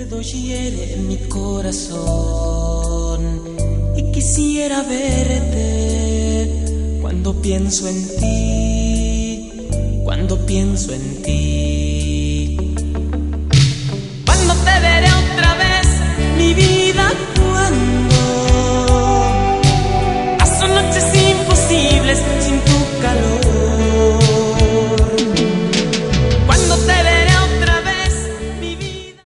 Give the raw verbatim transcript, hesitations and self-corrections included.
recuerdo hiere mi corazón y quisiera verte cuando pienso en ti, cuando pienso en ti.